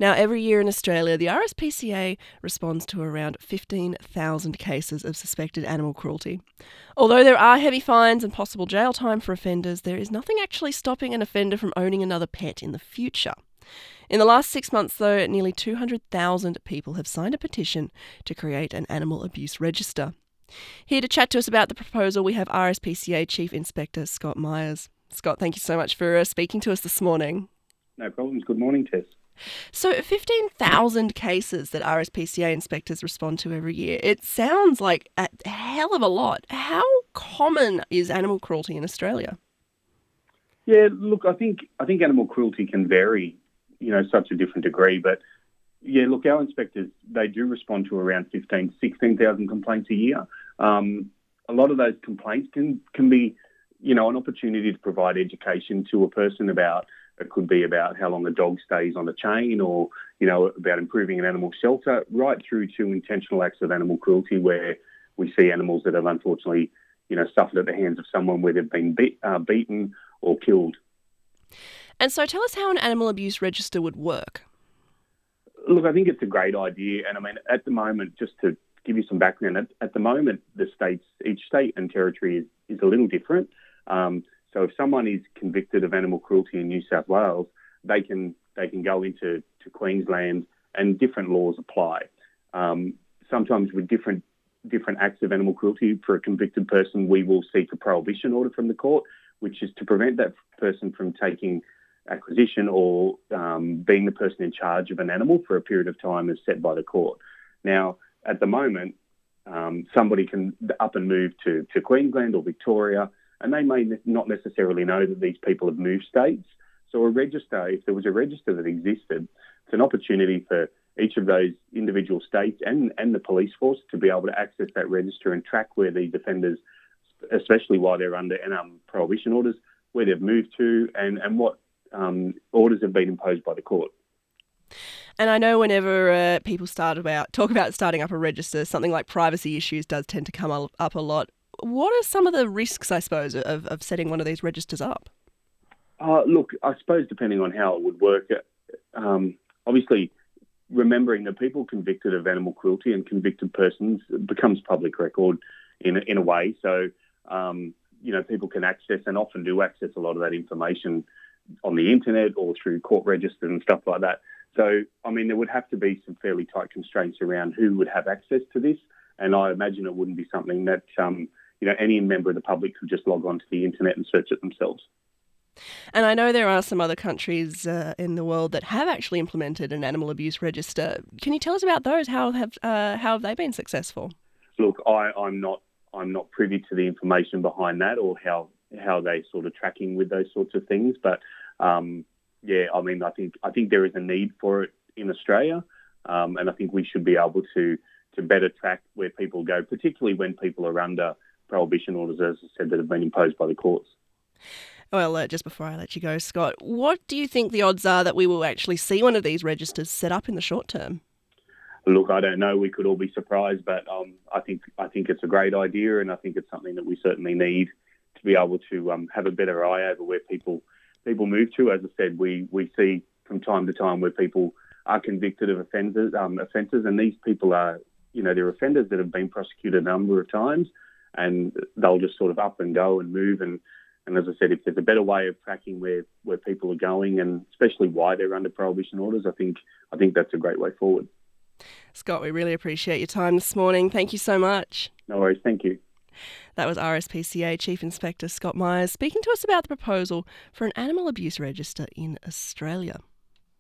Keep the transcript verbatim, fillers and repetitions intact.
Now, every year in Australia, the R S P C A responds to around fifteen thousand cases of suspected animal cruelty. Although there are heavy fines and possible jail time for offenders, there is nothing actually stopping an offender from owning another pet in the future. In the last six months, though, nearly two hundred thousand people have signed a petition to create an animal abuse register. Here to chat to us about the proposal, we have R S P C A Chief Inspector Scott Myers. Scott, thank you so much for uh, speaking to us this morning. No problems. Good morning, Tess. So fifteen thousand cases that R S P C A inspectors respond to every year. It sounds like a hell of a lot. How common is animal cruelty in Australia? Yeah, look, I think I think animal cruelty can vary, you know, such a different degree. But yeah, look, our inspectors, they do respond to around fifteen, sixteen thousand complaints a year. Um, a lot of those complaints can can be, you know, an opportunity to provide education to a person about. It could be about how long a dog stays on a chain, or, you know, about improving an animal shelter, right through to intentional acts of animal cruelty where we see animals that have unfortunately, you know, suffered at the hands of someone where they've been be- uh, beaten or killed. And so tell us how an animal abuse register would work. Look, I think it's a great idea. And I mean, at the moment, just to give you some background, at, at the moment, the states, each state and territory is, is a little different. Um, So if someone is convicted of animal cruelty in New South Wales, they can they can go into to Queensland and different laws apply. Um, sometimes with different different acts of animal cruelty for a convicted person, we will seek a prohibition order from the court, which is to prevent that person from taking acquisition or um, being the person in charge of an animal for a period of time as set by the court. Now, at the moment, um, somebody can up and move to, to Queensland or Victoria, and they may not necessarily know that these people have moved states. So a register, if there was a register that existed, it's an opportunity for each of those individual states and, and the police force to be able to access that register and track where these offenders, especially while they're under um, prohibition orders, where they've moved to and, and what um, orders have been imposed by the court. And I know whenever uh, people start about talk about starting up a register, something like privacy issues does tend to come up a lot. What are some of the risks, I suppose, of, of setting one of these registers up? Uh, look, I suppose depending on how it would work, um, obviously remembering that people convicted of animal cruelty and convicted persons becomes public record in, in a way. So, um, you know, people can access and often do access a lot of that information on the internet or through court registers and stuff like that. So, I mean, there would have to be some fairly tight constraints around who would have access to this. And I imagine it wouldn't be something that, um, you know, any member of the public could just log on to the internet and search it themselves. And I know there are some other countries uh, in the world that have actually implemented an animal abuse register. Can you tell us about those? How have uh, how have they been successful? Look, I, I'm not I'm not privy to the information behind that or how how they sort of tracking with those sorts of things. But um, yeah, I mean, I think I think there is a need for it in Australia, um, and I think we should be able to to better track where people go, particularly when people are under prohibition orders, as I said, that have been imposed by the courts. Well, uh, just before I let you go, Scott, what do you think the odds are that we will actually see one of these registers set up in the short term? Look, I don't know. We could all be surprised, but um, I think I think it's a great idea, and I think it's something that we certainly need to be able to um, have a better eye over where people people move to. As I said, we we see from time to time where people are convicted of offenders, um, offences, and these people are, you know, they're offenders that have been prosecuted a number of times, and they'll just sort of up and go and move. And, and as I said, if there's a better way of tracking where, where people are going and especially why they're under prohibition orders, I think I think that's a great way forward. Scott, we really appreciate your time this morning. Thank you so much. No worries. Thank you. That was R S P C A Chief Inspector Scott Myers speaking to us about the proposal for an animal abuse register in Australia.